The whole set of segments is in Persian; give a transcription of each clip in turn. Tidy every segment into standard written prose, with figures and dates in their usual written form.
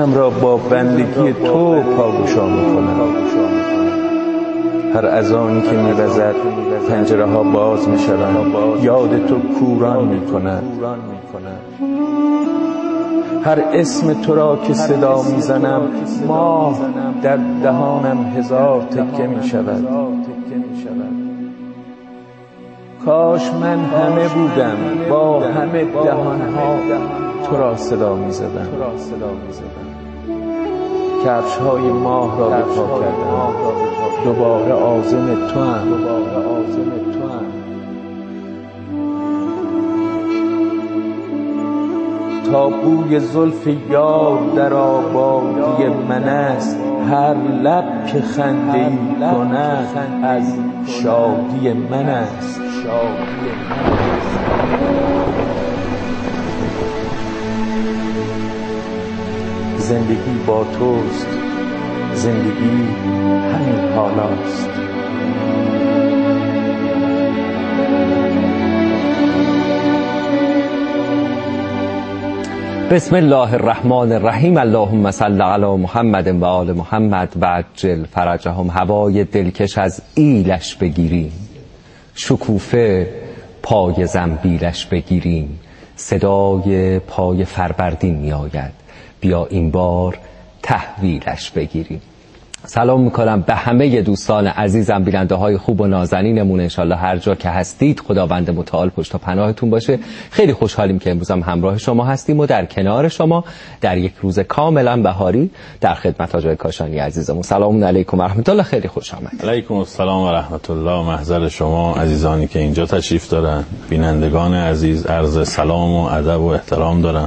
روزم را با بندگی تو پاگشا میکنم. هر اذانی که می‌وزد پنجره ها باز میشوند، یاد تو کوران میکند. هر اسم تو را که صدا میزنم، ماه در دهانم هزار تکه میشود. کاش من همه بودم، با همه دهانها تو را صدا میزدم. کفش های ماه را به پا کردم، دوباره عازم تو هم. تا بوی زلف یار در آبادی من است، هر لب که خنده‌ای کند از شادی من است. زندگی با توست، زندگی همین حالاست. بسم الله الرحمن الرحیم. اللهم صل علی محمد و آل محمد و عجل فرجهم. هوای دلکش از ایلش بگیریم، شکوفه پای زنبیلش بگیریم. صدای پای فربردین می آید، بیا این بار تحویلش بگیریم. سلام میکنم به همه دوستان عزیزم، بیننده های خوب و نازنینمون. انشالله هر جا که هستید خداوند متعال پشت و پناهتون باشه. خیلی خوشحالیم که امروز هم همراه شما هستیم و در کنار شما در یک روز کاملا بهاری در خدمت آقای کاشانی عزیزمون. سلام علیکم و رحمت الله. خیلی خوش آمدید. علیکم السلام و رحمت الله. محضر شما عزیزانی که اینجا تشریف دارن، بینندگان عزیز، عرض سلام و ادب و احترام دارم.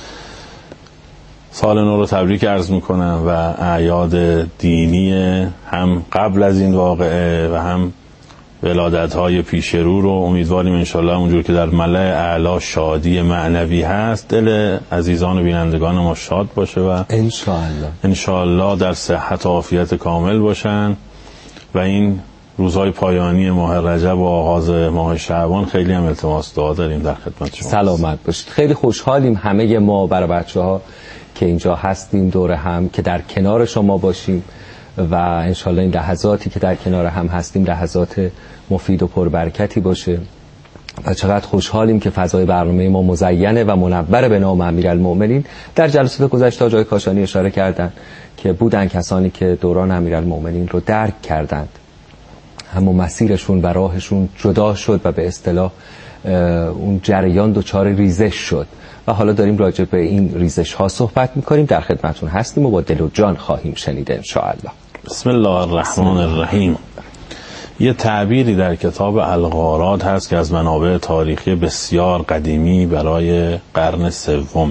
سال نو رو تبریک عرض میکنم و اعیاد دینی هم قبل از این واقعه و هم ولادت‌های پیش رو امیدواریم انشالله اونجور که در ملأ اعلی شادی معنوی هست، دل عزیزان و بینندگان ما شاد باشه و انشالله در صحت و عافیت کامل باشن و این روزهای پایانی ماه رجب و آغاز ماه شعبان خیلی هم التماس دعا داریم در خدمت شما. سلامت باشید. خیلی خوشحالیم همه ما برای بچه‌ها که اینجا هستیم دور هم، که در کنار شما باشیم و انشالله این لحظاتی که در کنار هم هستیم لحظات مفید و پربرکتی باشه. و چقدر خوشحالیم که فضای برنامه ما مزینه و منور به نام امیرالمؤمنین. در جلسات گذشته آقای کاشانی اشاره کردند که بودن کسانی که دوران امیرالمؤمنین رو درک کردند، اما مسیرشون و راهشون جدا شد و به اصطلاح اون جریان دچار ریزش شد و حالا داریم راجع به این ریزش ها صحبت میکنیم. در خدمتون هستیم و با دل و جان خواهیم شنید انشاءالله. بسم الله الرحمن الرحیم. یه تعبیری در کتاب الغارات هست که از منابع تاریخی بسیار قدیمی برای قرن سوم،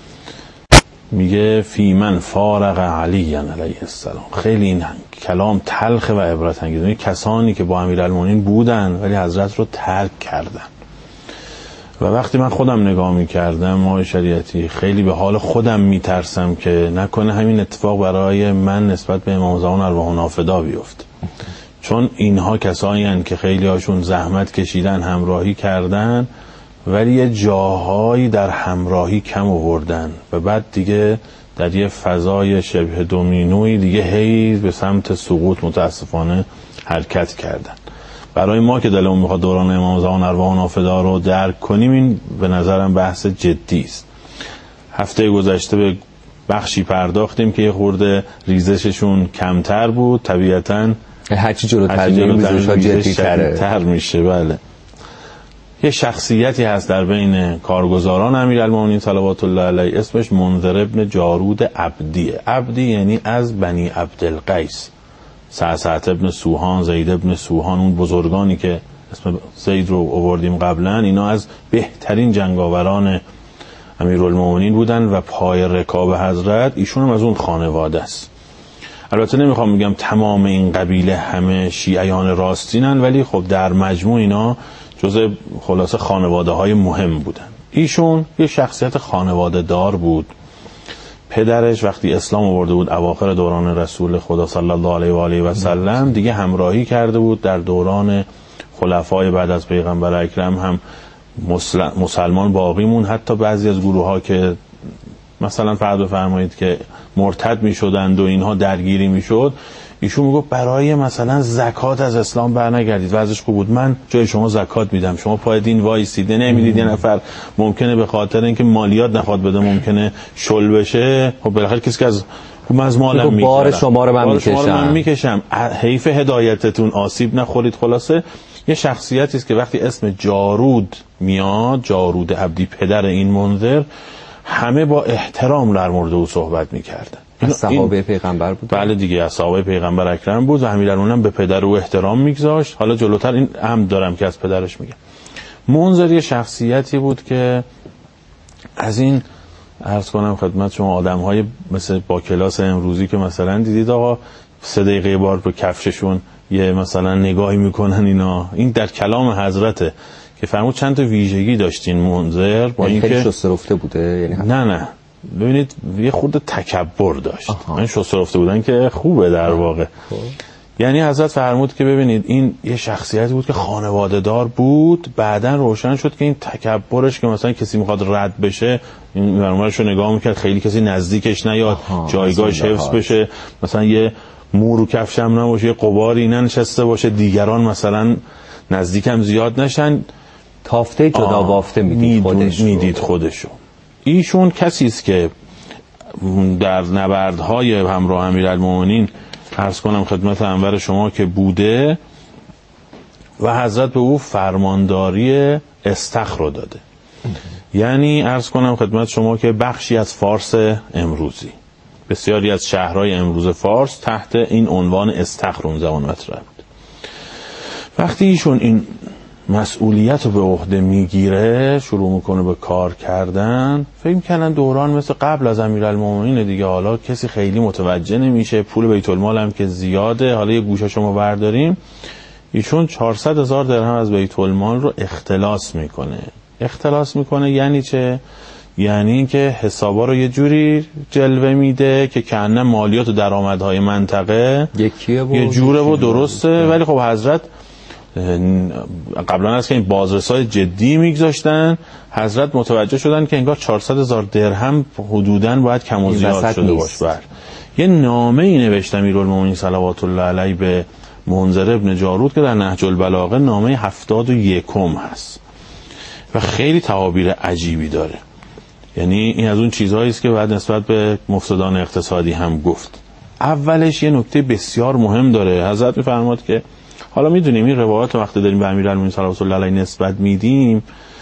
میگه فی من فارق علی علیه السلام. خیلی این کلام تلخ و عبرت انگیز. کسانی که با امیرالمومنین بودن ولی حضرت رو ترک کردن. و وقتی من خودم نگاه میکردم آقای شریعتی، خیلی به حال خودم میترسم که نکنه همین اتفاق برای من نسبت به امام زمان ارواحنا فدا بیفت. چون اینها کسایی هستند که خیلی هاشون زحمت کشیدن، همراهی کردن، ولی یه جاهایی در همراهی کم آوردن و بعد دیگه در یه فضای شبه دومینوی دیگه هی به سمت سقوط متاسفانه حرکت کردن. برای ما که دلمون میخواد دوران امام زمان ارواحنا فدا رو درک کنیم، این به نظرم بحث جدی است. هفته گذشته به بخشی پرداختیم که یه خورده ریزششون کمتر بود، طبیعتاً هرچی جلوتر میشه جدی‌تر میشه. بله. یه شخصیتی هست در بین کارگزاران امیرالمومنین صلوات الله علیه، اسمش منذر ابن جارود عبدیه. عبدی یعنی از بنی عبدالقیس، سعسعة ابن سوهان، زید ابن سوهان، اون بزرگانی که اسم زید رو آوردیم قبلا، اینا از بهترین جنگاوران امیرالمومنین بودن و پای رکاب حضرت. ایشون هم از اون خانواده است. البته نمیخوام بگم تمام این قبیله همه شیعیان راستینن، ولی خب در مجموع اینا جزء خلاصه خانواده های مهم بودن. ایشون یه شخصیت خانواده دار بود. پدرش وقتی اسلام آورده بود اواخر دوران رسول خدا صلی الله علیه و آله و سلم، دیگه همراهی کرده بود در دوران خلفای بعد از پیغمبر اکرم، هم مسلمان باقی مون. حتی بعضی از گروه ها که مثلا فرض بفرمایید که مرتد میشدند و اینها درگیری میشد، ایشون میگفت برای مثلا زکات از اسلام برنگردید، وضعش خوب بود، من جای شما زکات میدم، شما پای دین وایسیده نمیدید. یه نفر ممکنه به خاطر اینکه مالیات نخواد بده ممکنه شل بشه، خب بالاخره کسی که از مالم میگیره، بار شما رو من میکشم، حیف هدایتتون آسیب نخورید. خلاصه یه شخصیتی است که وقتی اسم جارود میاد، جارود عبدی پدر این منذر، همه با احترام در مورد او صحبت میکردن. از صحابه پیغمبر بود؟ بله دیگه، از صحابه پیغمبر اکرم بود و امیرالمومنین هم به پدر او احترام میگذاشت. حالا جلوتر این عمد دارم که از پدرش میگم. منذر یه شخصیتی بود که از این عرض کنم خدمت شما آدم‌های مثل با کلاس امروزی که مثلا دیدید آقا 3 دقیقه بار به کفششون یه مثلا نگاهی میکنن، اینا این در کلام حضرته که فرمود چند تا ویژگی داشتین منذر، با اینکه خیلی شسته رفته بوده، یعنی نه ببینید یه خورده تکبر داشت. این شسته رفته بودن که خوبه در واقع. یعنی حضرت فرمود که ببینید این یه شخصیتی بود که خانواده دار بود، بعدن روشن شد که این تکبرش که مثلا کسی میخواد رد بشه، این برنامه‌شو نگاه میکرد خیلی کسی نزدیکش نیاد، جایگاهش حفظ بشه، مثلا یه مو رو کفشم نباشه، یه قباری ننشسته باشه، دیگران مثلا نزدیکم زیاد نشن، تافته جدا بافته میدید خودشو. ایشون کسی است که در نبردهای همراه امیرالمومنین عرض کنم خدمت انور شما که بوده و حضرت به او فرمانداری استخر رو داده. یعنی عرض کنم خدمت شما که بخشی از فارس امروزی، بسیاری از شهرهای امروز فارس تحت این عنوان استخر اون زمان مطرح بود. وقتی ایشون این مسئولیت رو به عهده میگیره، شروع میکنه به کار کردن، فکر میکنن دوران مثل قبل از امیرالمومنین دیگه، حالا کسی خیلی متوجه نمیشه، پول بیت المال هم که زیاده، حالا یه گوشه شما برداریم. ایشون 400,000 درهم از بیت المال رو اختلاس میکنه. یعنی چه؟ یعنی اینکه حسابا رو یه جوری جلوه میده که کأنه مالیات و درآمدهای منطقه یه جوره و درسته. ولی خب حضرت قبلا از که این بازرسای جدی میگذاشتن، حضرت متوجه شدن که انگار 400,000 درهم حدوداً باید کم و زیاد شده باشه. یه نامه ای نوشت امیرالمومنین صلوات الله علیه به منذر ابن جارود که در نهج البلاغه نامه 71 هست و خیلی تعابیر عجیبی داره. یعنی این از اون چیزهایی است که بعد نسبت به مفسدان اقتصادی هم گفت. اولش یه نکته بسیار مهم داره. حضرت می‌فرماد که حالا میدونیم این روایات وقتی داریم به امیرالمومنین صلوات الله علیه نسبت میدیم،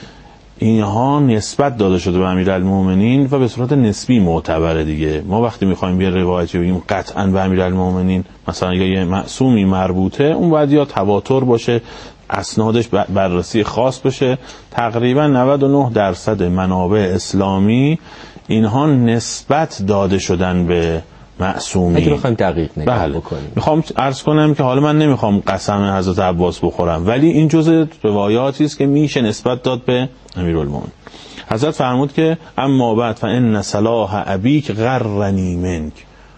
اینها نسبت داده شده به امیرالمومنین و به صورت نسبی معتبره دیگه. ما وقتی میخوایم یه روایتی بگیم قطعاً به امیرالمومنین مثلا یا یه معصومی مربوطه، اون باید یا تواتر باشه، اسنادش بررسی خاص بشه. تقریبا 99% منابع اسلامی اینها نسبت داده شدن به معصومی. اگه بخوایم دقیق نگاه بکنیم، میخوام عرض کنم که حالا من نمیخوام قسم حضرت عباس بخورم، ولی این جزء روایاتی است که میشه نسبت داد به امیرالمومنین. حضرت فرمود که اما بعد فان صلاح ابیک غرنی منک.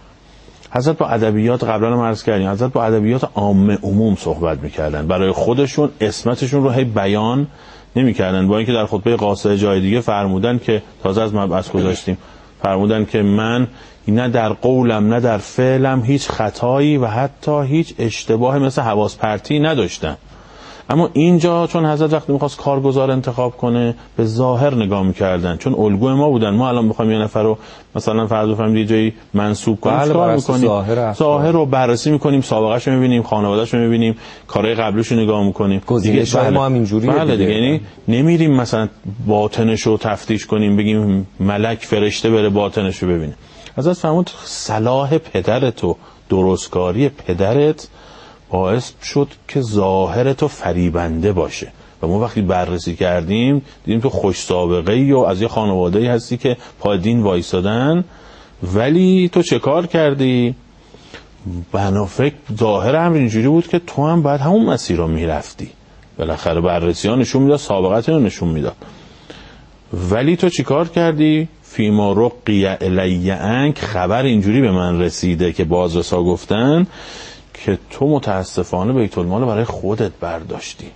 حضرت با ادبیات قبلا هم عرض کردیم، حضرت با ادبیات عام عموم صحبت میکردن، برای خودشون اسمتشون رو هی بیان نمیکردن. با اینکه در خطبه قاصده جای دیگه فرمودن که تازه از مبعث گذاشتیم، فرمودن که من نه در قولم نه در فعلم هیچ خطایی و حتی هیچ اشتباه مثل حواس پرتی نداشتم. اما اینجا چون حضرت وقتی میخواست کارگزار انتخاب کنه به ظاهر نگاه میکردن، چون الگوی ما بودن. ما الان میخوایم یه نفر رو مثلا فرض بفرمایید یه جایی منصوب کنیم، کار میکنیم، ظاهر رو بررسی میکنیم، سابقه‌شو میبینیم، خانواده‌شو میبینیم، کارهای قبلش رو نگاه میکنیم دیگه. ما هم اینجوریه دیگه. یعنی نمیریم مثلا باطنش رو تفتیش کنیم، بگیم ملک فرشته بره باطنش رو ببینه. حضرت فرمود صلاح پدرت و درستکاری پدرت باعث شد که ظاهر تو فریبنده باشه. و ما وقتی بررسی کردیم دیدیم تو خوش سابقه ای و از یه خانواده ای هستی که پای دین وایسادن، ولی تو چه کار کردی؟ بنافک ظاهر هم اینجوری بود که تو هم باید همون مسیر رو میرفتی. بالاخره بررسی ها نشون میداد، سابقت رو نشون میداد، ولی تو چی کار کردی؟ فیما رقی الی عنک، خبر اینجوری به من رسیده که بازرسا گفتن که تو متاسفانه بیت المال برای خودت برداشتی.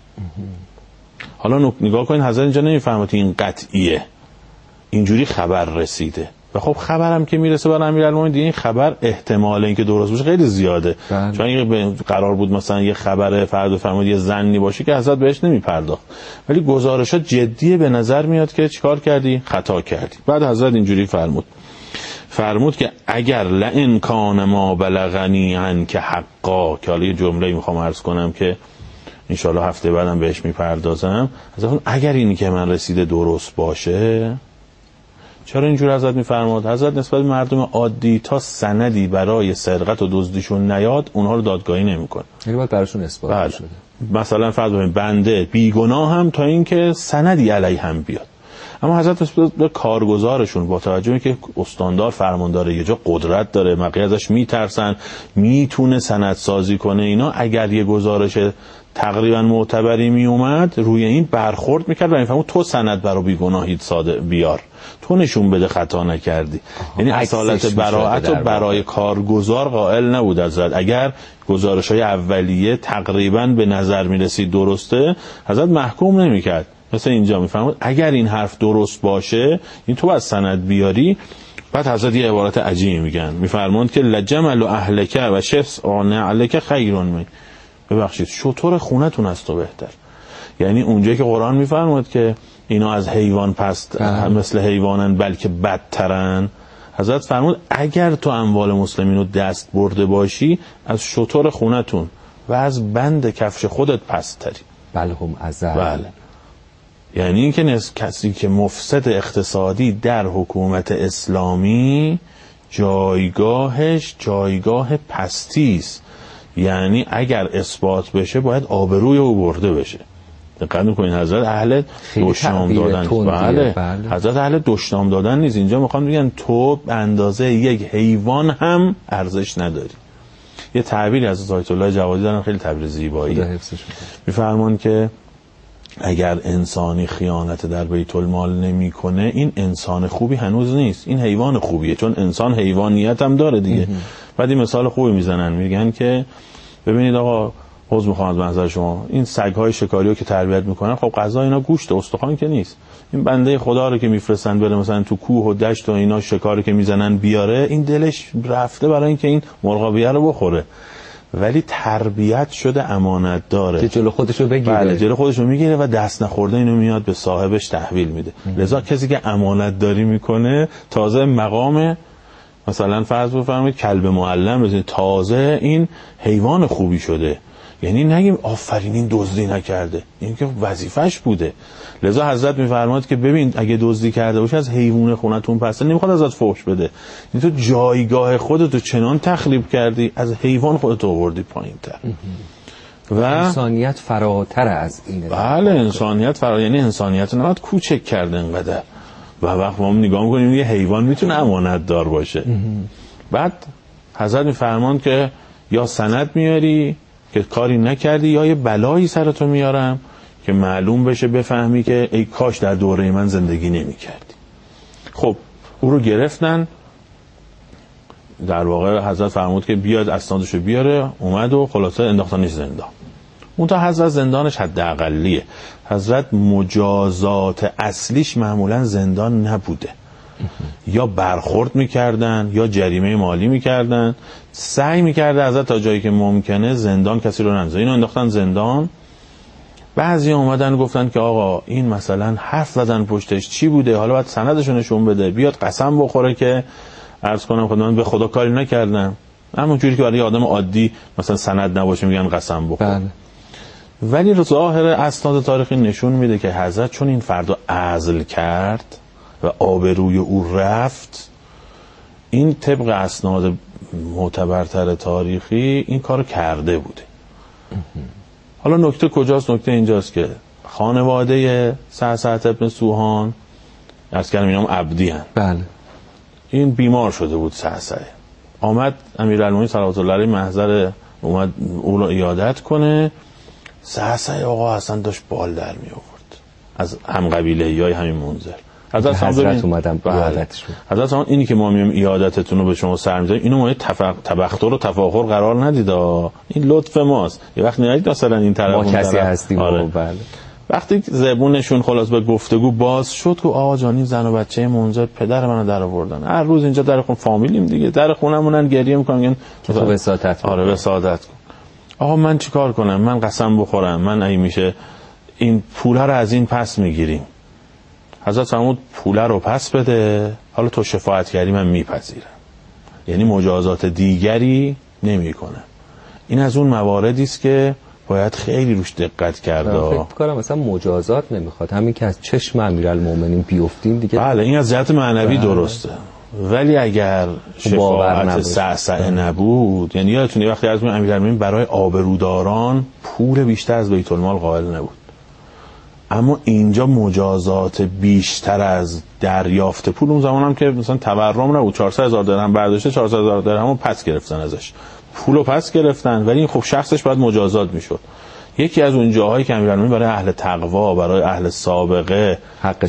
حالا نگاه کنین، حضرت اینجا نمیفهمه این قطعیه، اینجوری خبر رسیده. و خب خبرم که میرسه برای امیرالمومنین، این خبر احتمال اینکه درست باشه خیلی زیاده. چون اگه قرار بود مثلا یه خبر فرد فرمود یه زنی باشه که حضرت بهش نمیپرداخت، ولی گزارشات جدیه به نظر میاد که چیکار کردی؟ خطا کردی. بعد حضرت اینجوری فرمود که اگر لئن کان ما بلغنی عنک حقا، که حالا یه جمله میخوام عرض کنم که انشالله هفته بعدم بهش میپردازم، اگر اینی که من رسیده درست باشه. چرا اینجور حضرت میفرماد؟ حضرت نسبت به مردم عادی تا سندی برای سرقت و دزدیشون نیاد اونها رو دادگاهی نمیکنه، یعنی باید براشون اثبات شده. مثلا فرض کنید بنده بیگناه هم تا اینکه سندی علیه هم بیاد. اما حضرت نسبت به کارگزارشون با توجه که استاندار فرمانداره یه جا قدرت داره، بقیه ازش میترسن، میتونه سندسازی کنه، اینا اگر یه گزارش تقریبا معتبری میومد روی این برخورد میکرد و میفهمود تو سند برای بیگناهیت بیار، تو نشون بده خطا نکردی. یعنی اصالت براءت رو برای کارگزار قائل نبود حضرت. اگر گزارش‌های اولیه تقریبا به نظر میرسید درسته، حضرت محکوم نمیکرد. مثلا اینجا میفهمود اگر این حرف درست باشه این تو باید سند بیاری. بعد حضرت یه عبارت عجیبی میگن، میفرماند که لجمل اهلک و شفس نعلک خیر من، ببخشید شتر خونتون از تو بهتر. یعنی اونجایی که قرآن میفرماد که اینا از حیوان پست مثل حیوانن بلکه بدترن، حضرت فرمود اگر تو اموال مسلمین رو دست برده باشی از شتر خونتون و از بند کفش خودت پستری. بله هم ازل. بله. یعنی این که کسی که مفسد اقتصادی در حکومت اسلامی جایگاهش جایگاه پستی است. یعنی اگر اثبات بشه باید آبروی او برده بشه. دقت می‌کنین حضرت اهل دشنام دادن. بله. حضرت اهل دشنام دادن نیست. اینجا میخوان بگن تو به اندازه یک حیوان هم ارزش نداری. یه تعبیری از آیت الله جوادی دارن خیلی تعبیر زیبایی. میفرمان که اگر انسانی خیانت در بیت المال نمیکنه این انسان خوبی هنوز نیست، این حیوان خوبیه، چون انسان حیوانیت هم داره دیگه. بعد این مثال خوبی میزنن، میگن که ببینید آقا حوض میخوام از منظر شما، این سگ‌های شکاریو که تربیت میکنن خب غذا اینا گوشت استخوان که نیست. این بنده خدا رو که میفرستن بره مثلا تو کوه و دشت و اینا شکاری که میزنن بیاره، این دلش رفته برای اینکه این مرغابیه رو بخوره، ولی تربیت شده امانت داره که جلو خودشو بگیره. بله جلو خودشو میگیره و دست نخورده اینو میاد به صاحبش تحویل میده. لذا کسی که امانت داری میکنه تازه مقام مثلا فرض بفرمایید کلب معلم بزنید، تازه این حیوان خوبی شده. یعنی نگیم آفرین این دزدی نکرده، این که وظیفش بوده. لذا حضرت میفرماد که ببین اگه دزدی کرده باشه از حیوان خونتون پسته نمیخواد ازت فحش بده، این تو جایگاه خودتو چنان تخریب کردی از حیوان خودت آوردی پایین‌تر. و انسانیت فراتر از اینه. بله انسانیت یعنی انسانیت نباید کوچک کرده انقدر. و وقت ما نگاه میکنیم یه حیوان میتونه امانت دار باشه. بعد حضرت میفرمان که یا سند میاری که کاری نکردی یا یه بلایی سرتو میارم که معلوم بشه بفهمی که ای کاش در دوره من زندگی نمی کردی. خب او رو گرفتن، در واقع حضرت فرمود که بیاد اسنادشو بیاره، اومد و خلاصه انداختنش زندان. اون تا حضرت زندانش حد اقلیه. حضرت مجازات اصلیش معمولا زندان نبوده، یا برخورد میکردن یا جریمه مالی میکردن. سعی میکرده حضرت تا جایی که ممکنه زندان کسی رو نندازه. اینو انداختن زندان. بعضی اومدن گفتن که آقا این مثلا حرف زدن پشتش چی بوده، حالا باید سندشو نشون بده، بیاد قسم بخوره که عرض کنم خودم به خدا کاری نکردم. اما جوری که برای آدم عادی مثلا سند نباشه میگن قسم بخور. بله. ولی ظاهر اسناد تاریخی نشون میده که حضرت چون این فرد رو عزل کرد و آبروی او رفت، این طبق اسناد معتبرتر تاریخی این کارو کرده بوده. حالا نکته کجاست؟ نکته اینجاست که خانواده سعد ابن سوهان عرض کردم اینام عبدی هن. بله. این بیمار شده بود سعد. آمد امیرالمومنین صلوات الله علیه محضر اومد او رو عیادت کنه. سعد آقا اصلا داشت بال در می آورد از هم قبیله‌ای همین منذر. حضرت اومدم عیادتش. حضرت اینی که ما میام عیادتتون رو به شما سر می‌ذاریم، اینو ما تبختر و تفاخر قرار ندید. این لطف ماست. یه وقت نرید مثلا این طرف ما کسی هستیم. آره. بله. وقتی زبونشون خلاص به گفتگو باز شد که آقا جان این زن و بچه منذر پدر منو در آوردن، هر روز اینجا در خون فامیلیم دیگه، در خونمونن گریه میکنن که تو وساطت کن. آره وساطت کن. آقا من چیکار کنم؟ من قسم بخورم من اگه میشه این پوله رو از این پس میگیریم. حضرت فرمود پوله رو پس بده، حالا تو شفاعتگری من میپذیرم. یعنی مجازات دیگری نمیکنه. این از اون مواردی است که باید خیلی روش دقت کرد. فکر کنم مثلا مجازات نمیخواد، همین که از چشم امیرالمومنین بیفتیم دیگه. بله این از جهت معنوی درسته، ولی اگر شفاعت سعسعه نبود، یعنی یادتونه وقتی از امیرالمومنین برای آبروداران پول بیشتر از بیت المال قائل نبود، اما اینجا مجازات بیشتر از دریافت پول. اون زمان هم که مثلا تورم نبود، 400,000 درهم برداشته 400,000 درهم رو پس گرفتن ازش، پولو پس گرفتن، ولی این خب شخصش باید مجازات میشد. یکی از اون جاهایی که امیرالمومنین برای اهل تقوا، برای اهل سابقه حق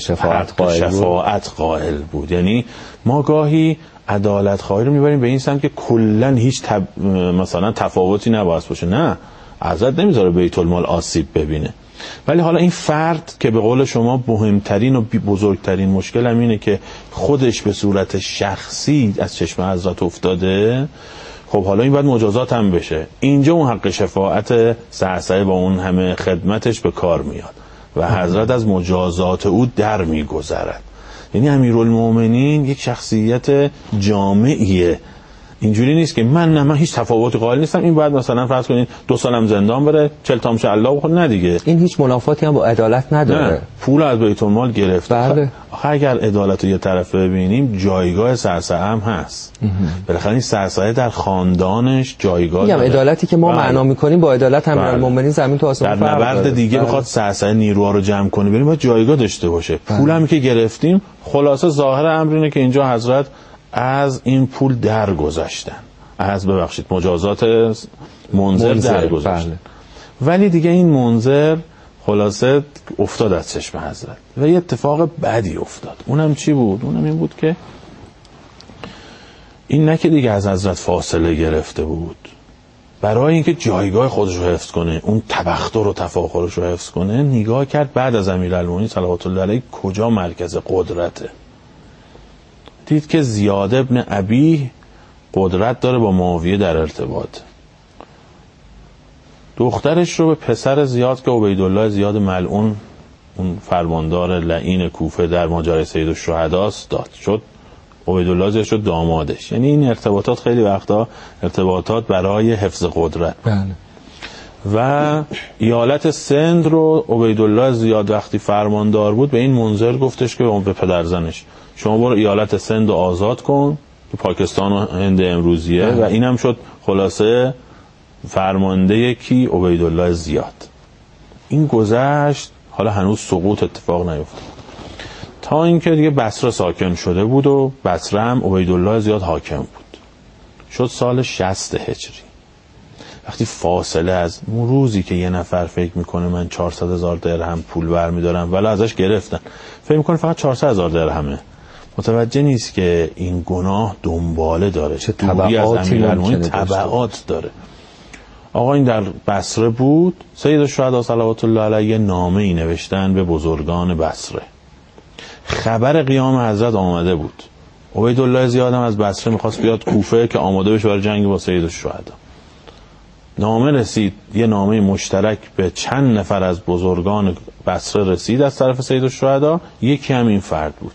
شفاعت قائل بود. یعنی ما گاهی عدالت خواهی رو میبریم به این سمت که کلا هیچ مثلا تفاوتی نباید باشه. نه، حضرت نمیذاره بیت المال آسیب ببینه. ولی حالا این فرد که به قول شما مهمترین و بزرگترین مشکل هم اینه که خودش به صورت شخصی از چشم حضرت افتاده، خب حالا این باید مجازات هم بشه. اینجا اون حق شفاعت سعسعه با اون همه خدمتش به کار میاد و حضرت از مجازات او در میگذرد. یعنی امیرالمومنین یک شخصیت جامعیه، اینجوری نیست که من هیچ تفاوتی قائل نیستم، این باید مثلا فرض کنین 2 سالم زندان بره 40 تا مشالله بخوره. نه دیگه، این هیچ منافاتی هم با عدالت نداره. نه. پول از بیت المال گرفت. بله. اگر عدالت رو یه طرف ببینیم، جایگاه سعسعه هم هست. بالاخره این سعسعه در خاندانش جایگاه داره. عدالتی که ما معنا می‌کنیم با عدالت امیرالمومنین زمین تو آسمون فرق داره. در نبرد دیگه بخواد سعسعه نیروها رو جمع کنه بریم، باید جایگاه داشته باشه. پول هم که گرفتیم، خلاصه ظاهر امر اینه که اینجا حضرت از این پول درگذشتن، از مجازات منذر درگذشتن. بله. ولی دیگه این منذر خلاصه افتاد از چشم حضرت و یه اتفاق بدی افتاد. اونم چی بود؟ اونم این بود که این نه که دیگه از حضرت فاصله گرفته بود، برای اینکه جایگاه خودش رو حفظ کنه، اون تبختر و تفاخرش رو حفظ کنه، نگاه کرد بعد از امیرالمومنین صلوات الله علیه کجا مرکز قدرته. دید که زیاد ابن ابی قدرت داره با معاویه در ارتباط. دخترش رو به پسر زیاد که عبیدالله زیاد ملعون، اون فرماندار لعین کوفه در ماجرای سید الشهدا داد، شد عبیدالله زیاد شد دامادش. یعنی این ارتباطات خیلی وقتا ارتباطات برای حفظ قدرت. بله. و ایالت سند رو عبیدالله زیاد وقتی فرماندار بود به این منذر گفتش که به پدرزنش شما برو ایالت سند رو آزاد کن که پاکستان و هند امروزیه. و اینم شد خلاصه فرمانده کی؟ عبیدالله زیاد. این گذشت، حالا هنوز سقوط اتفاق نیفتاد تا اینکه دیگه بصره ساکن شده بود و بصره هم عبیدالله زیاد حاکم بود. شد سال 60 هجری. وقتی فاصله از روزی که یه نفر فکر میکنه من 400,000 درهم پول برمیدارم ولی ازش گرفتن، فکر میکنه فقط 400,000 درهمه، متوجه نیست که این گناه دنباله داره، چه تبعات داره. آقا این در بصره بود. سید الشهدا صلوات الله علیه نامه ای نوشتن به بزرگان بصره، خبر قیام حضرت آمده بود. عبیدالله زیاد هم از بصره میخواست بیاد کوفه که آماده بشه برای جنگ با سید الشهدا. نامه رسید، یه نامه مشترک به چند نفر از بزرگان بصره رسید از طرف سید الشهدا، یکی هم این فرد بود.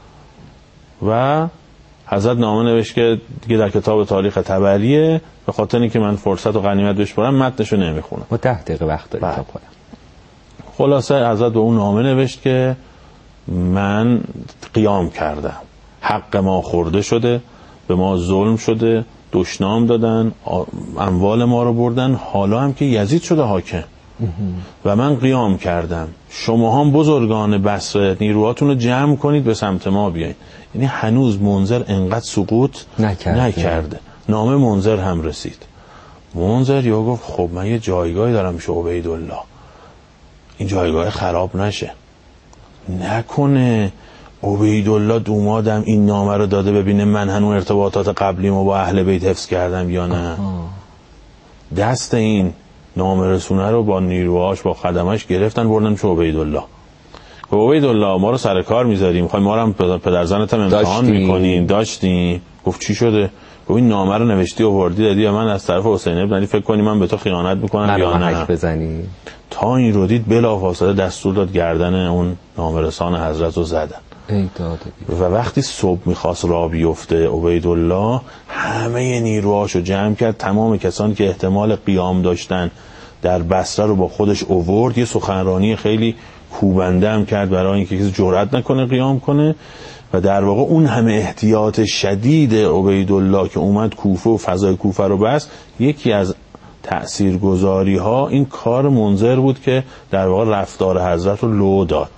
و حضرت نامه نوشت که دیگه در کتاب تاریخ طبریه، به خاطر اینکه من فرصت و غنیمت بشمارم متنشو نمیخونم، ما 10 دقیقه وقت داریم تا پایان. خلاصه حضرت به اون نامه نوشت که من قیام کردم، حق ما خورده شده، به ما ظلم شده، دشنام دادن، اموال ما رو بردن، حالا هم که یزید شده حاکم و من قیام کردم، شما هم بزرگان بصره نیروهاتون رو جمع کنید به سمت ما بیاین. یعنی هنوز منذر انقدر سقوط نکرده. نامه منذر هم رسید. منذر یا گفت خب من یه جایگاهی دارم میشه عبیدالله، این جایگاه خراب نشه، نکنه عبیدالله دومادم این نامه رو داده ببینه من هنوز ارتباطات قبلیمو با اهل بیت حفظ کردم یا نه. دست این نامرسونه رو با نیروهاش با خدمش گرفتن بردن چه عبیدالله. عبیدالله ما رو سر کار میذاریم، میخوایم ما رو هم پدرزنت هم امتحان میکنیم. داشتیم. گفت چی شده؟ گفت این نامه رو نوشتی و آوردی دادی یا من از طرف حسین ابن علی فکر کنی من به تو خیانت میکنم یا نه؟ بزنی. تا این رو دید بلافاصله دستور داد گردن اون نامرسان حضرت رو زدن. و وقتی صبح میخواست راه بیفته عبیدالله همه نیروهاشو جمع کرد، تمام کسانی که احتمال قیام داشتن در بصره رو با خودش آورد، یه سخنرانی خیلی کوبنده هم کرد برای اینکه کسی جرئت نکنه قیام کنه. و در واقع اون همه احتیاط شدید عبیدالله که اومد کوفه و فضای کوفه رو بست، یکی از تأثیرگذاری ها این کار منذر بود که در واقع رفتار حضرت رو لو داد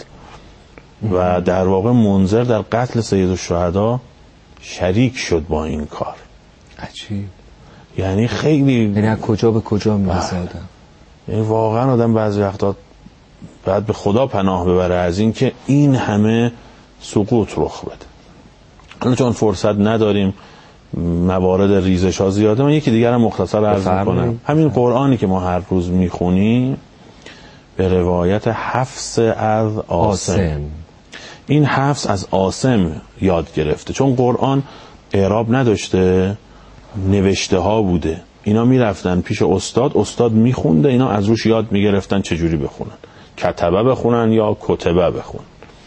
و در واقع منذر در قتل سید الشهدا شریک شد با این کار. عجیب. یعنی خیلی، یعنی از کجا به کجا میرسه آدم. یعنی واقعا آدم بعضی وقتا باید به خدا پناه ببره از این که این همه سقوط رخ بده. حالا چون فرصت نداریم، موارد ریزش ها زیاده، من یکی دیگر هم مختصر عرض میکنم. همین قرآنی که ما هر روز میخونیم به روایت حفص از عاصم، این حفص از عاصم یاد گرفته، چون قرآن اعراب نداشته، نوشته ها بوده. اینا میرفتن پیش استاد میخونده، اینا از روش یاد میگرفتن چجوری بخونن، کتبه بخونن یا کتبه بخونن.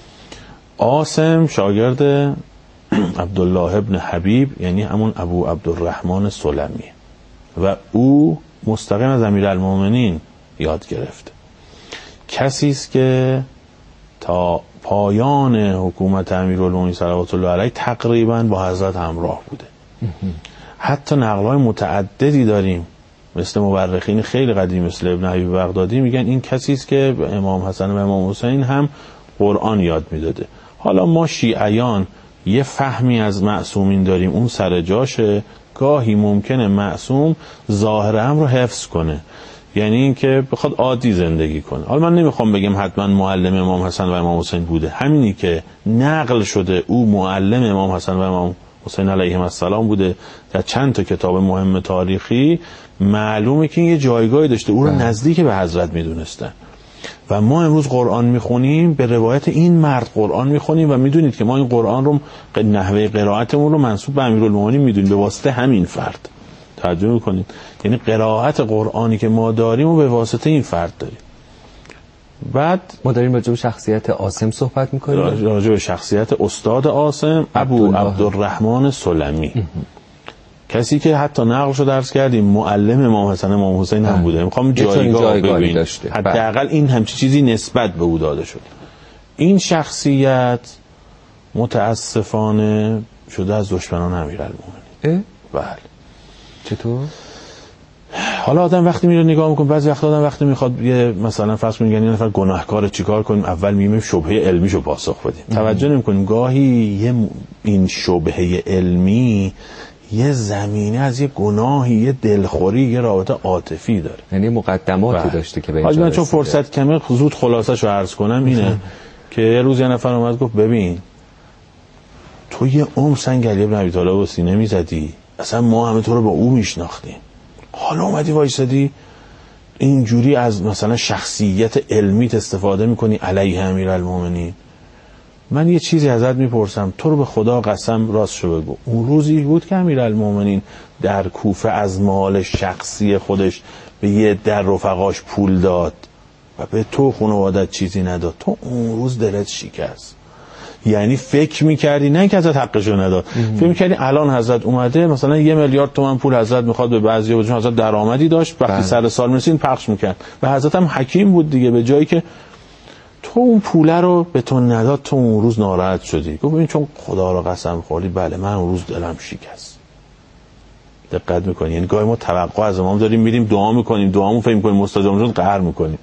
عاصم شاگرد عبدالله ابن حبیب، یعنی همون ابو عبدالرحمن سلمی، و او مستقیم از امیرالمومنین یاد گرفته. کسی است که تا پایان حکومت امیرالمومنین صلوات الله علیه تقریبا با حضرت همراه بوده. حتی نقل‌های متعددی داریم مثل مورخین خیلی قدیم مثل ابن حبیب بغدادی میگن این کسی است که امام حسن و امام حسین هم قرآن یاد میداده. حالا ما شیعیان یه فهمی از معصومین داریم، اون سر جاشه. گاهی ممکنه معصوم ظاهر امر رو حفظ کنه، یعنی این که بخواد عادی زندگی کنه. حالا من نمیخوام بگم حتما معلم امام حسن و امام حسین بوده، همینی که نقل شده او معلم امام حسن و امام حسین علیهم السلام بوده. در چند تا کتاب مهم تاریخی معلومه که یه جایگاهی داشته، او رو نزدیک به حضرت میدونستن. و ما امروز قرآن میخونیم به روایت این مرد قرآن میخونیم و میدونید که ما این قرآن رو نحوه قرائتمون رو منسوب به امیرالمومنین میدونیم به واسطه همین فرد. توجه میکنید؟ یعنی قرائت قرآنی که ما داریم و به واسطه این فرد داریم. بعد ما داریم راجع به شخصیت عاصم صحبت میکنیم، راجع به شخصیت استاد عاصم ابو عبدالرحمن سلمی، کسی که حتی نقل شو درس کردیم معلم امام حسن امام حسین هم بوده. میخوام جایگاهی داشته، حداقل این همچی چیزی نسبت به او داده شد. این شخصیت متاسفانه شده از دشمنان امیرالمومنین. بله. چطور؟ حالا آدم وقتی میره نگاه میکنه، بعضی وقت آدم وقتی میخواد یه مثلا فرض کنیم یعنی نفر گناهکار چیکار کنیم، اول میگیم شبهه علمیشو پاسخ بدیم. توجه نمیکنیم گاهی این شبهه علمی یه زمینه از یه گناهی، یه دلخوری، یه رابطه عاطفی داره، یعنی مقدماتی داشته که به اینجا رسیده. من چون فرصت کمه زود خلاصه‌شو عرض کنم اینه که یه روز یه نفر اومد گفت ببین تو یه عمر سنگ علی ابن ابی طالب و سینه میزدی، اصلا ما همه تو رو با او میشناختیم، حالا اومدی وایسادی اینجوری از مثلا شخصیت علمیت استفاده میکنی علیه امیرالمومنین. من یه چیزی ازت میپرسم، تو رو به خدا قسم راست شو بگو، اون روزی بود که امیرالمومنین در کوفه از مال شخصی خودش به یه در رفقاش پول داد و به تو خانوادت چیزی نداد، تو اون روز دلت شکست؟ یعنی فکر میکردی نه که ازت حقشو نداد، فکر میکردی الان حضرت اومده مثلا 1 میلیارد تومان پول حضرت میخواد به بعضیا بده، حضرت درآمدی داشت، وقتی سر سال میرسید پخش میکرد و حضرت هم حکیم بود دیگه، به جایی که تو اون پوله رو به تو نداد تو اون روز ناراحت شدی. گفت ببین چون خدا رو قسم خوردی، بله من اون روز دلم شکست. دقت میکنی؟ یعنی گاهی ما توقع از امام داریم، میریم دعا میکنیم، دعامون فکر میکنیم مستجاب شد، قهر میکنیم.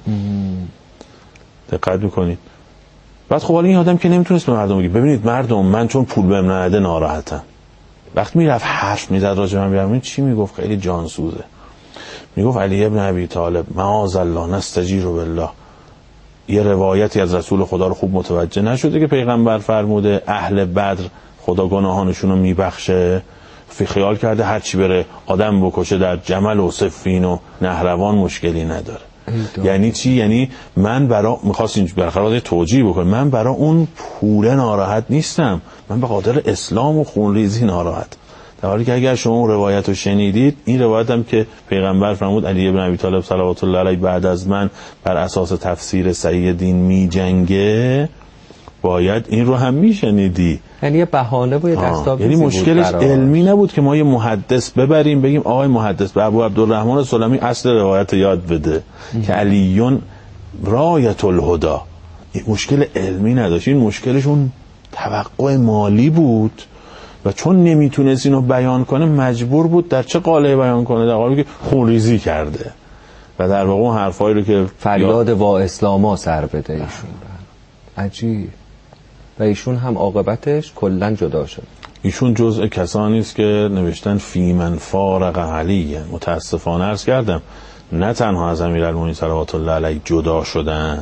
دقت میکنید؟ بعد خب این آدم که نمیتونست به مردم بگه ببینید مردم من چون پول بهم نداده ناراحتم. وقتی میرفت حرف میزد راجع به من، بیارم چی میگفت؟ خیلی جانسوزه. میگفت علی ابن ابی طالب معاذ الله نستجیر بالله، یه روایتی از رسول خدا رو خوب متوجه نشده که پیغمبر فرموده اهل بدر خدا گناهانشون رو میبخشه، خیال کرده هر چی بره آدم بکشه در جمل و صفین و نهروان مشکلی نداره. یعنی چی؟ یعنی من میخواست این برخلاف توجیه بکنم، من برای اون پوله ناراحت نیستم، من به خاطر اسلام و خونریزی ناراحت. در حالی که اگر شما اون روایت رو شنیدید، این روایت هم که پیغمبر فرمود علی بن ابی طالب صلوات الله علیه بعد از من بر اساس تفسیر صحیح دین می جنگه، باید این رو هم میشنیدی. یعنی یه بهانه و یه دستاویزی، یعنی مشکلش علمی نبود که ما یه محدث ببریم بگیم آقای محدث به ابو عبدالرحمن سلمی اصل روایت یاد بده که علیون رایت الهدی. این مشکل علمی نداشت، این مشکلش اون توقع مالی بود و چون نمیتونست اینو بیان کنه مجبور بود در چه قاله‌ای بیان کنه؟ در قاله‌ای که خونریزی کرده و در واقع اون حرفایی رو که فریاد وا اسلاما سر بده ایشون. عجیب. و ایشون هم عاقبتش کلا جدا شد. ایشون جزء کسانی است که نوشتن فی من فارق علی. متاسفانه عرض کردم نه تنها از امیرالمومنین صلوات الله علیه جدا شدن،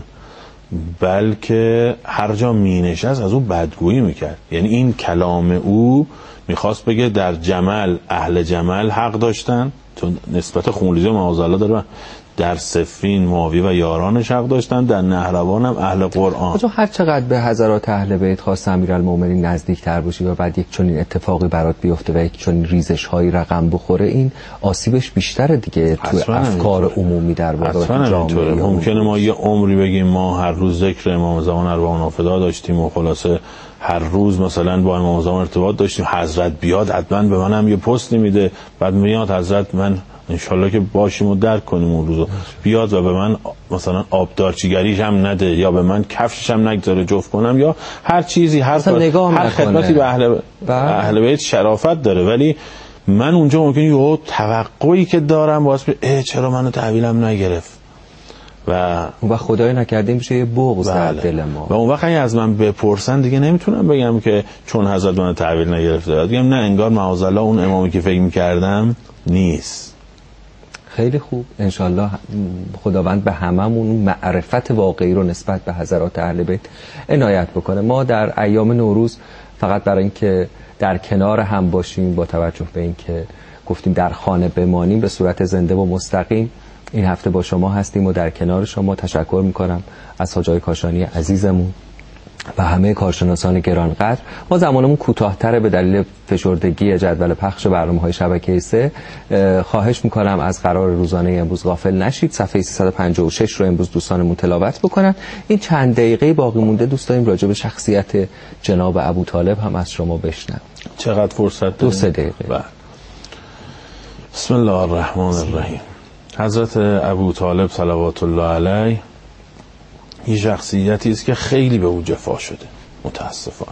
بلکه هر جا می نشست از او بدگویی میکرد. یعنی این کلام او میخواست بگه در جمل اهل جمل حق داشتن، چون نسبت خونریزی معاذالله داره، در صفین معاویه و یارانش حق داشتن، در نهروان هم اهل قرآن. تو هر چقدر به حضرات اهل بیت خواست امیرالمومنین نزدیک تر باشی و بعد یک چنین اتفاقی برات بیفته و یک چنین ریزش هایی رقم بخوره، این آسیبش بیشتره دیگه تو افکار عمومی در واقع جامعه. ممکنه ما یه عمری بگیم ما هر روز ذکر امام زمان اربعین نافله داشتیم و خلاصه هر روز مثلا با امام زمان ارتباط داشتیم، حضرت بیاد حتما به منم یه پستی میده، بعد میاد حضرت من انشالله که باشیم و درک کنیم اون روزو، بیاد و به من مثلا آبدارچیگریش هم نده یا به من کفشش هم نگذاره جفت کنم یا هر چیزی، هر خدمتی به اهل بیت شرافت داره. ولی من اونجا ممکنه یه توقعی که دارم باعث بشه چرا منو تحویلم نگرفت و اون وقت خدای نکرده میشه یه بغض در دل ما. و اون وقت از من بپرسن دیگه نمیتونم بگم که چون حضرت منو تحویل نگرفته، بگم نه انگار معاذالله اون امامی که فکر می‌کردم نیست. خیلی خوب، انشالله خداوند به هممون معرفت واقعی رو نسبت به حضرات اهل بیت عنایت بکنه. ما در ایام نوروز فقط برای اینکه در کنار هم باشیم، با توجه به اینکه گفتیم در خانه بمانیم، به صورت زنده و مستقیم این هفته با شما هستیم و در کنار شما. تشکر میکنم از حاج آقای کاشانی عزیزمون و همه کارشناسان گرانقدر. ما زمانمون کوتاه‌تره به دلیل فشردگی جدول پخش برنامه‌های شبکه 3. خواهش میکنم از قرار روزانه امروز غافل نشید. صفحه 356 رو امروز دوستانمون تلاوت بکنن. این چند دقیقه باقی مونده دوست داریم راجع به شخصیت جناب ابوطالب هم از شما بشنویم. چقدر فرصت داریم؟ 2-3 دقیقه. بسم الله الرحمن الرحیم. حضرت ابوطالب صلوات الله علیه یه شخصیتی است که خیلی به او جفا شده متاسفانه،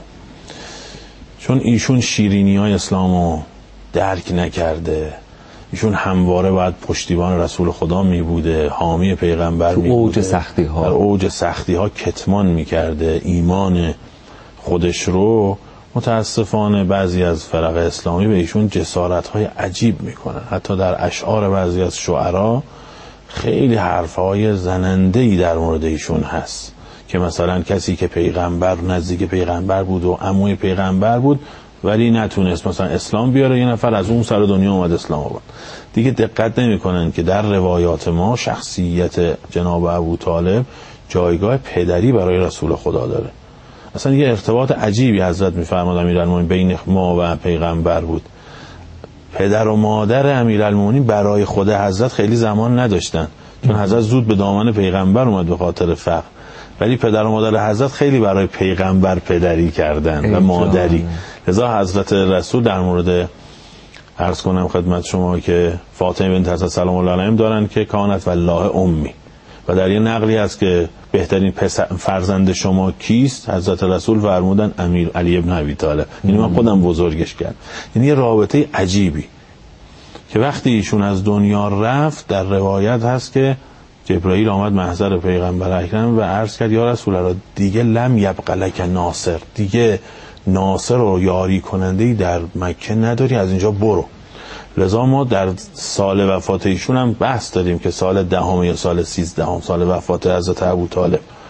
چون ایشون شیرینی‌های اسلامو درک نکرده. ایشون همواره باید پشتیبان رسول خدا می بوده، حامی پیغمبر می بوده، در اوج سختی ها کتمان می کرده ایمان خودش رو. متاسفانه بعضی از فرق اسلامی به ایشون جسارت های عجیب می کنن. حتی در اشعار بعضی از شعرا خیلی حرفهای زننده‌ای در مورد ایشون هست که مثلا کسی که پیغمبر نزدیک پیغمبر بود و عموی پیغمبر بود ولی نتونست مثلا اسلام بیاره، یه نفر از اون سر دنیا اومد اسلام آورد. دیگه دقت نمی‌کنن که در روایات ما شخصیت جناب ابوطالب جایگاه پدری برای رسول خدا داره. اصلا یه ارتباط عجیبی حضرت می‌فرماد امیرالمومنین بین ما و پیغمبر بود. پدر و مادر امیرالمومنین برای خود حضرت خیلی زمان نداشتن، چون حضرت زود به دامن پیغمبر اومد به خاطر فقر، ولی پدر و مادر حضرت خیلی برای پیغمبر پدری کردن و مادری. لذا حضرت رسول در مورد عرض کنم خدمت شما که فاطمه بنت حسن سلام الله علیهم دارن که کانت والله امی، و در یه نقلی هست که بهترین فرزند شما کیست؟ حضرت رسول فرمودن امیر علی ابن ابی طالب. یعنی من خودم بزرگش کردم. یعنی یه رابطه عجیبی که وقتی ایشون از دنیا رفت در روایت هست که جبرائیل آمد محضر پیغمبر اکرم و عرض کرد یا رسول الله دیگه لم یبق لک ناصر، دیگه ناصر و یاری کننده‌ای در مکه نداری، از اینجا برو. لذا ما در سال وفات ایشون هم بحث داریم که سال 10 یا سال 13 سال وفات حضرت ابوطالب،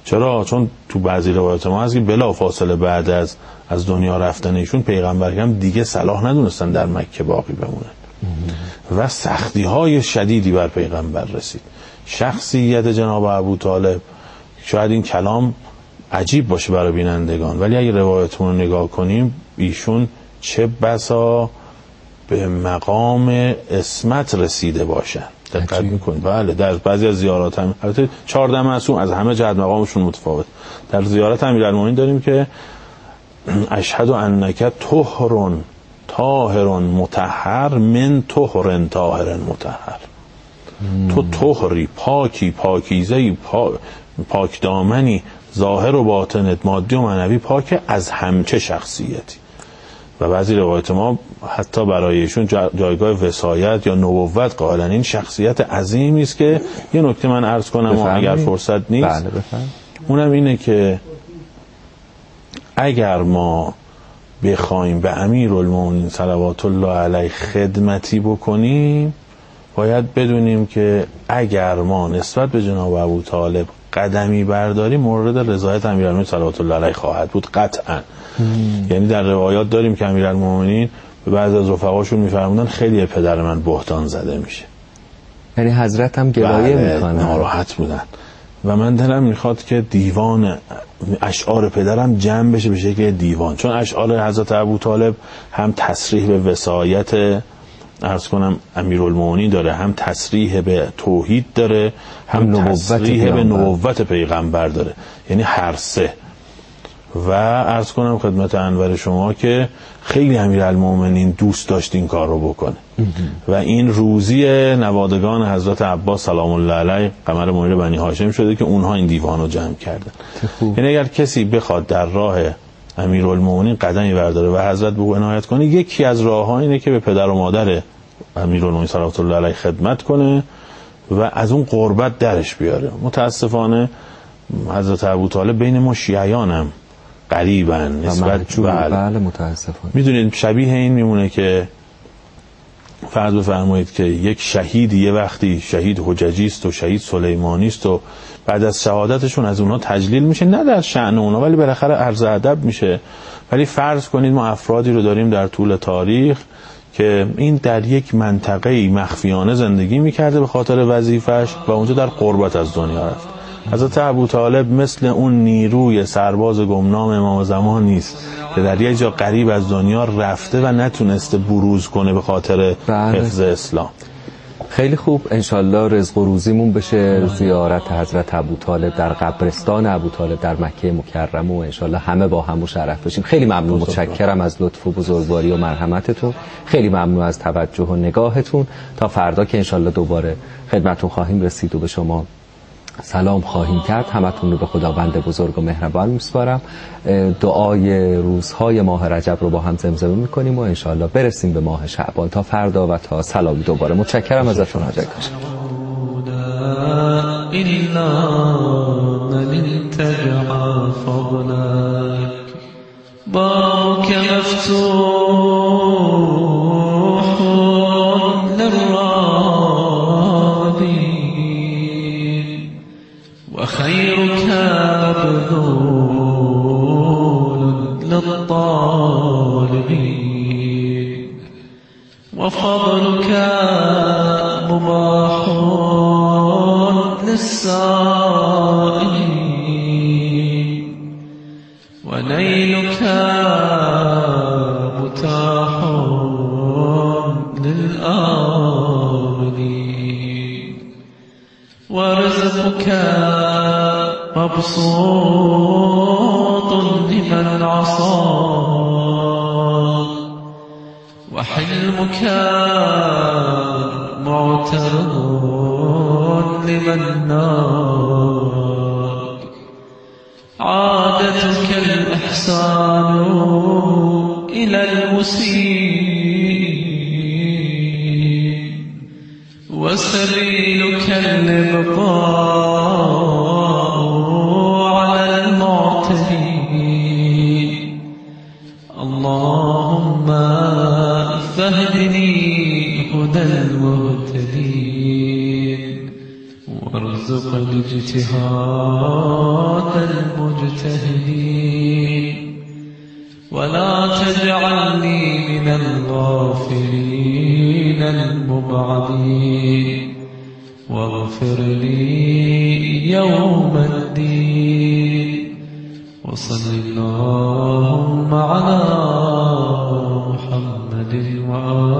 چرا؟ چون تو بعضی روایات ما هست که بلا فاصله بعد از دنیا رفتن ایشون پیغمبر هم دیگه صلاح ندونستن در مکه باقی بمونن و سختی های شدیدی بر پیغمبر رسید. شخصیت جناب ابو طالب، شاید این کلام عجیب باشه برای بینندگان، ولی اگه روایتمون رو نگاه کنیم ایشون چه بسا به مقام عصمت رسیده باشن. دقت میکنید؟ بله، در بعضی از زیارات هم البته 14 معصوم از همه جهت مقامشون متفاوت. در زیارت امیرالمومنین داریم که اشهد انک طهر طاهر مطهر من طهر طاهر مطهر. تو طهری، پاکی، پاکیزه‌ای، پاک دامنی، ظاهر و باطنت مادی و معنوی پاک از همچه شخصیتی. و بعضی روایت ما حتی برایشون جایگاه وصایت یا نبوت قائلن. این شخصیت عظیمی است که یه نکته من عرض کنم و اگر فرصت نیست، بله بفهم. اونم اینه که اگر ما بخوایم به امیرالمومنین صلوات الله علیه خدمتی بکنیم، باید بدونیم که اگر ما نسبت به جناب ابو طالب قدمی برداریم مورد رضایت امیرالمومنین صلوات الله علیه خواهد بود قطعا. یعنی در روایات داریم که امیرالمومنین به بعضی از رفقاشون میفرمودن خیلی پدر من بهتان زده میشه، یعنی حضرت هم گلایه میکنن، ناراحت بودن و من دلم میخواد که دیوان اشعار پدرم جمع بشه به شکل دیوان، چون اشعار حضرت ابو طالب هم تصریح به وصایت عرض کنم امیرالمومنین داره، هم تصریح به توحید داره، هم تصریح به نبوت پیغمبر داره، یعنی هر سه. و عرض کنم خدمت انور شما که خیلی امیرالمومنین دوست داشت این کار رو بکنه و این روزی نوادگان حضرت عباس سلام الله علیه قمر منیر بنی هاشم شده که اونها این دیوان رو جمع کردن. یعنی اگر کسی بخواد در راه امیرالمومنین قدمی برداره و حضرت به او عنایت کنه، یکی از راه‌ها اینه که به پدر و مادر امیرالمومنین صلوات الله علیه خدمت کنه و از اون قربت درش بیاره. متاسفانه حضرت ابوطالب بین ما شیعیان هم قریبن نسبت بله متاسفانه. میدونید شبیه این میمونه که فرض بفرمایید که یک شهید یه وقتی شهید حججی است و شهید سلیمانی است و بعد از شهادتشون از اونها تجلیل میشه، نه در شأن اونها ولی بالاخره عرض ادب میشه. ولی فرض کنید ما افرادی رو داریم در طول تاریخ که این در یک منطقه مخفیانه زندگی میکرده به خاطر وظیفش و اونجا در غربت از دنیا رفت. حضرت ابوطالب مثل اون نیروی سرباز گمنام امام زمان نیست که در یک جا قریب از دنیا رفته و نتونسته بروز کنه به خاطر حفظ اسلام. خیلی خوب، انشالله رزق و روزیمون بشه زیارت حضرت ابوطالب در قبرستان ابوطالب در مکه مکرمه و انشالله همه با هم مشرف بشیم. خیلی ممنون، متشکرم از لطف و بزرگواری و مرحمتتون، خیلی ممنون از توجه و نگاهتون. تا فردا که انشالله دوباره خدمتون خواهیم رسید و به شما سلام خواهیم کرد. همتون رو به خداوند بزرگ و مهربان میسپارم. دعای روزهای ماه رجب رو با هم زمزمه میکنیم و انشالله برسیم به ماه شعبان. تا فردا و تا سلامی دوباره. متشکرم ازتون. حاجت باشم. وخيرك مبذول للطالبين وفضلك مباح للسائلين ونيلك متاح للآمنين ورزقك مبسوط لمن عصاك وحلمك معترض لمن ناك عادتك الإحسان إلى المسيء وسبيلك الإبقاء على المعتدين. اللهم فاهدني هدى المهتدين وارزق الاجتهاد صراط المجتهدين ولا تجعلني من الغافلين المبعدين واغفر لي يوم الدين وصل اللهم على محمد وآله